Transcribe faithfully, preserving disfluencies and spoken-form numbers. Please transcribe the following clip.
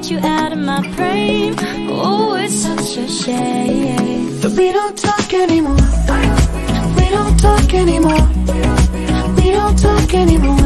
you out of my brain. Oh, it's such a shame that we don't talk anymore. We don't talk anymore. We don't talk anymore.